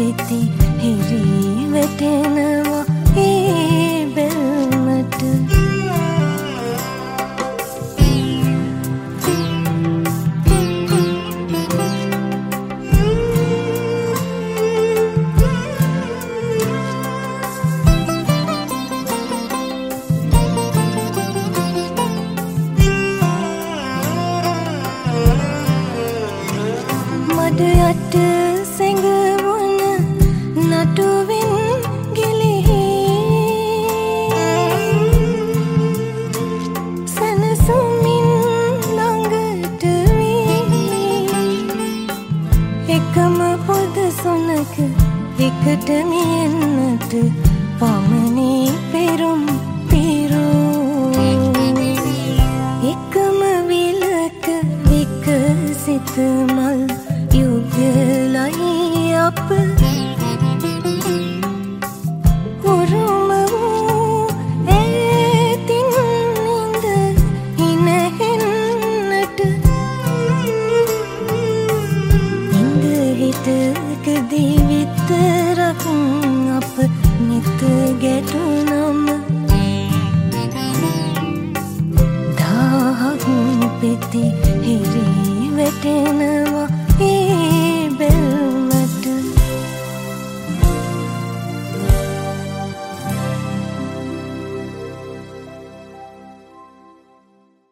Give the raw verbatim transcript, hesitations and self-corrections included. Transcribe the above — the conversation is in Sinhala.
පෙති හිරි වැටෙනවා ඒ බැල්මට මඩ යට සැඟවුණ නටුවෙන් ගිලිහි සැනසුමින් ළඟට වී එකම පොද සොනක එකට මියෙන්නට පමණේ පෙරුම් පිරූ එකම විලක එක සිත මල් යුගලයි අප උරුම වූ ඇතින් නිඳ හිනහෙන්නට නිඳ හිටකදී විතරක් අප නිත ගැටුනම දාහක් පෙති හිරි වැටෙනවා ඒ